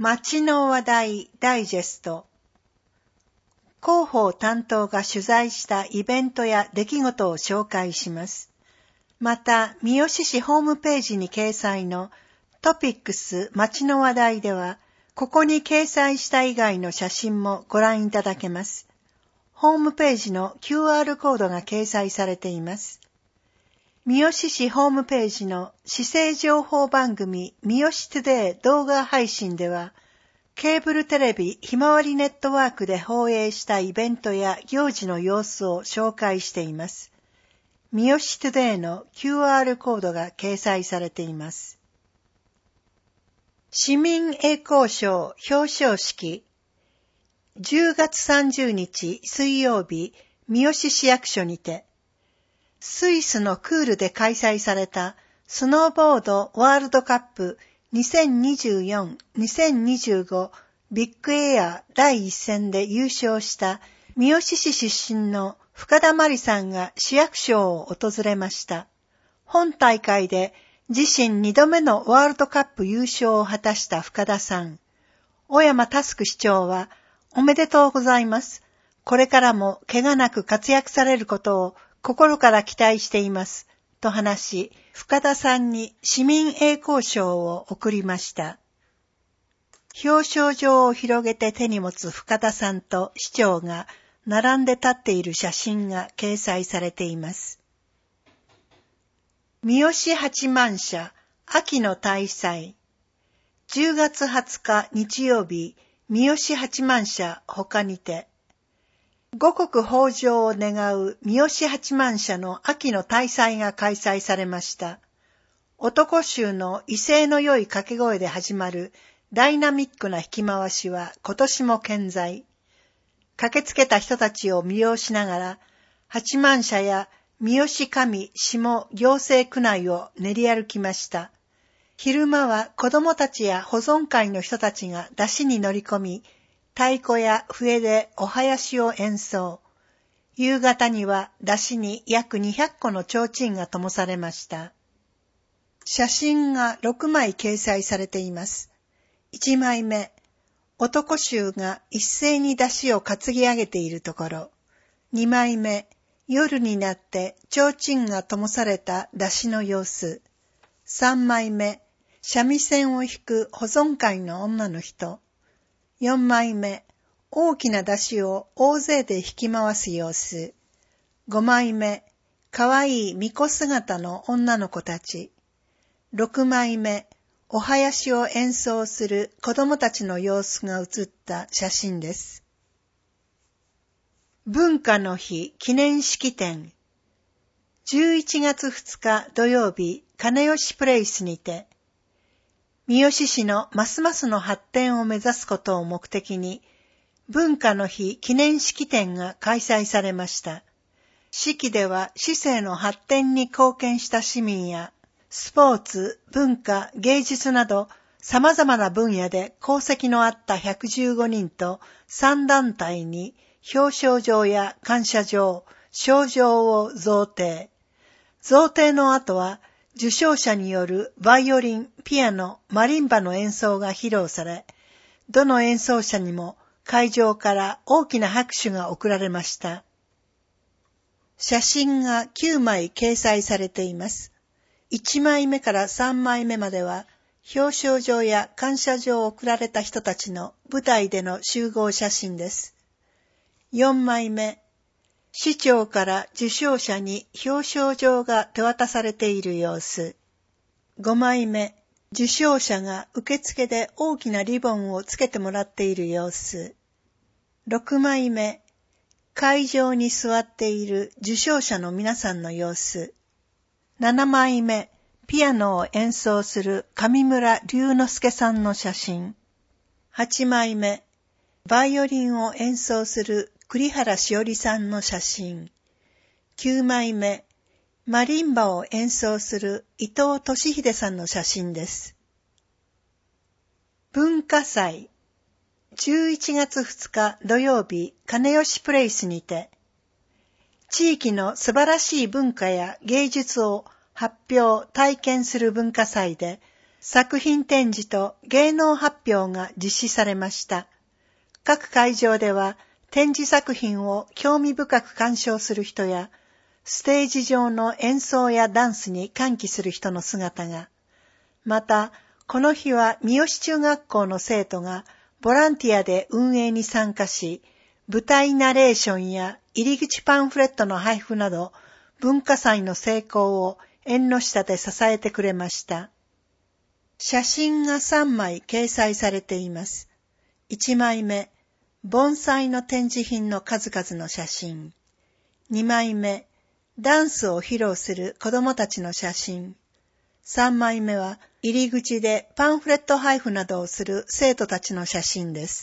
街の話題ダイジェスト。広報担当が取材したイベントや出来事を紹介します。また、三好市ホームページに掲載のトピックス街の話題では、ここに掲載した以外の写真もご覧いただけます。ホームページの QR コードが掲載されています。三好市ホームページの市政情報番組三好トゥデイ動画配信では、ケーブルテレビひまわりネットワークで放映したイベントや行事の様子を紹介しています。三好トゥデイの QR コードが掲載されています。市民栄光賞表彰式。10月30日水曜日、三好市役所にて、スイスのクールで開催されたスノーボードワールドカップ2024-2025ビッグエア第1戦で優勝した三好市出身の深田真理さんが市役所を訪れました。本大会で自身2度目のワールドカップ優勝を果たした深田さん。小山佑市長は、おめでとうございます。これからも怪我なく活躍されることを心から期待しています。と話し、深田さんに市民栄光賞を贈りました。表彰状を広げて手に持つ深田さんと市長が並んで立っている写真が掲載されています。三好八幡社秋の大祭。10月20日日曜日、三好八幡社他にて、五穀豊穣を願う三好八幡社の秋の大祭が開催されました。男衆の威勢の良い掛け声で始まるダイナミックな引き回しは今年も健在。駆けつけた人たちを魅了しながら、八幡社や三好上下行政区内を練り歩きました。昼間は子供たちや保存会の人たちが山車に乗り込み、太鼓や笛でお囃子を演奏。夕方には山車に約200個の提灯が灯されました。写真が6枚掲載されています。1枚目、男衆が一斉に山車を担ぎ上げているところ。2枚目、夜になって提灯が灯された山車の様子。3枚目、三味線を弾く保存会の女の人。4枚目、大きな山車を大勢で引き回す様子。5枚目、かわいい巫女姿の女の子たち。6枚目、お囃子を演奏する子供たちの様子が写った写真です。文化の日記念式典。11月2日土曜日、金吉プレイスにて、三好市のますますの発展を目指すことを目的に、文化の日記念式典が開催されました。式では市政の発展に貢献した市民や、スポーツ、文化、芸術など様々な分野で功績のあった115人と3団体に表彰状や感謝状、賞状を贈呈。贈呈の後は受賞者によるバイオリン、ピアノ、マリンバの演奏が披露され、どの演奏者にも会場から大きな拍手が送られました。写真が9枚掲載されています。1枚目から3枚目までは、表彰状や感謝状を贈られた人たちの舞台での集合写真です。4枚目、市長から受賞者に表彰状が手渡されている様子。5枚目、受賞者が受付で大きなリボンをつけてもらっている様子。6枚目、会場に座っている受賞者の皆さんの様子。7枚目、ピアノを演奏する上村龍之介さんの写真。8枚目、バイオリンを演奏する栗原しおりさんの写真。9枚目、マリンバを演奏する伊藤俊秀さんの写真です。文化祭。11月2日土曜日、金吉プレイスにて、地域の素晴らしい文化や芸術を発表、体験する文化祭で、 作品展示と芸能発表が実施されました。各会場では展示作品を興味深く鑑賞する人や、ステージ上の演奏やダンスに歓喜する人の姿が、また、この日は三好中学校の生徒がボランティアで運営に参加し、舞台ナレーションや入り口パンフレットの配布など、文化祭の成功を縁の下で支えてくれました。写真が3枚掲載されています。1枚目、盆栽の展示品の数々の写真。2枚目、ダンスを披露する子供たちの写真。3枚目は入り口でパンフレット配布などをする生徒たちの写真です。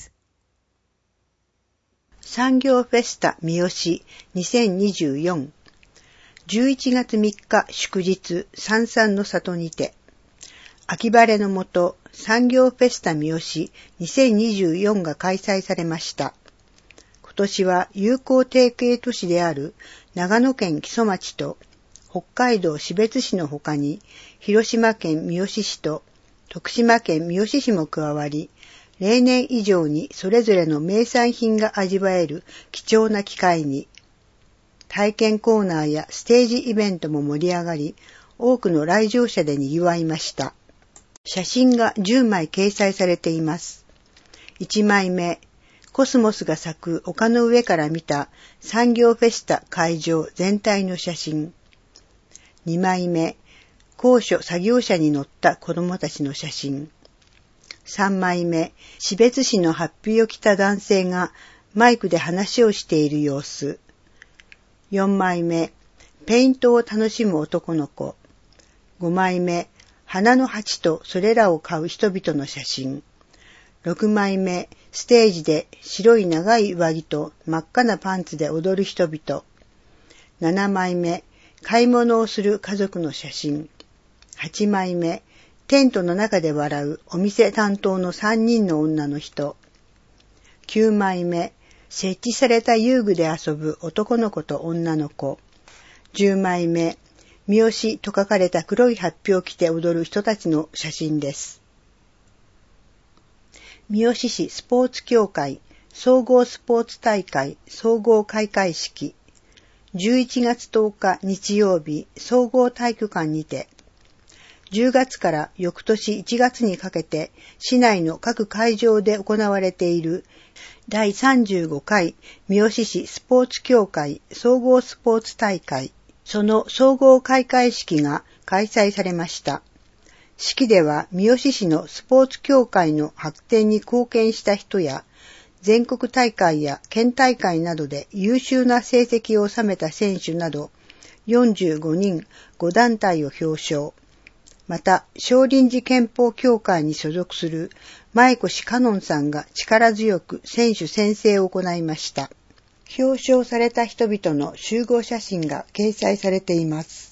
産業フェスタ三好2024 11月3日祝日三々の里にて秋晴れのもと産業フェスタ三好2024が開催されました。今年は友好提携都市である長野県木曽町と北海道士別市のほかに広島県三好市と徳島県三好市も加わり、例年以上にそれぞれの名産品が味わえる貴重な機会に、体験コーナーやステージイベントも盛り上がり、多くの来場者で賑わいました。写真が10枚掲載されています。1枚目、コスモスが咲く丘の上から見た産業フェスタ会場全体の写真。2枚目、高所作業車に乗った子供たちの写真。3枚目、士別市のハッピーを着た男性がマイクで話をしている様子。4枚目、ペイントを楽しむ男の子。5枚目、花の鉢とそれらを買う人々の写真。6枚目、ステージで白い長い上着と真っ赤なパンツで踊る人々。7枚目、買い物をする家族の写真。8枚目、テントの中で笑うお店担当の3人の女の人。9枚目、設置された遊具で遊ぶ男の子と女の子。10枚目、三好と書かれた黒いハッピを着て踊る人たちの写真です。三好市スポーツ協会総合スポーツ大会総合開会式。11月10日日曜日総合体育館にて、10月から翌年1月にかけて市内の各会場で行われている第35回三好市スポーツ協会総合スポーツ大会、その総合開会式が開催されました。式では三好市のスポーツ協会の発展に貢献した人や、全国大会や県大会などで優秀な成績を収めた選手など45人5団体を表彰。また、少林寺拳法協会に所属する前越香音さんが力強く選手宣誓を行いました。表彰された人々の集合写真が掲載されています。